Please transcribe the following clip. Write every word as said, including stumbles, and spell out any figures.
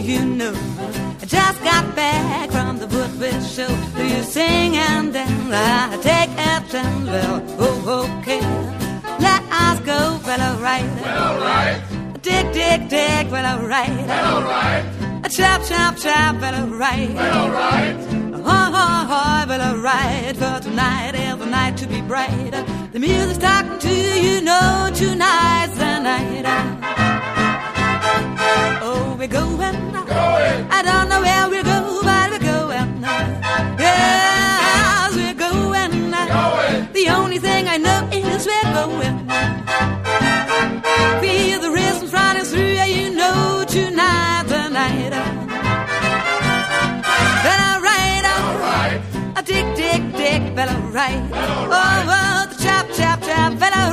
you know, I just got back from the Woodbridge show. Do you sing and dance? I take it and well, oh, okay. Let us go, well, alright. Well, alright. Dig, dig, dig, well, alright. Well, alright. Chop, chop, chop, well, alright. Well, alright. Ho, ho, ho, well, alright. For tonight is the night to be bright. The music's talking to you, you know, tonight's the night. Oh, we're going. Going. I don't know where we're going, but we're going. Yes, we're going. Going. The only thing I know is we're going. Feel the rhythms running through you, you know, tonight the night. Well, alright, Alright. a dick, dick, dick, well, alright. Well, alright. Oh, oh, the chop, chop, chop, well,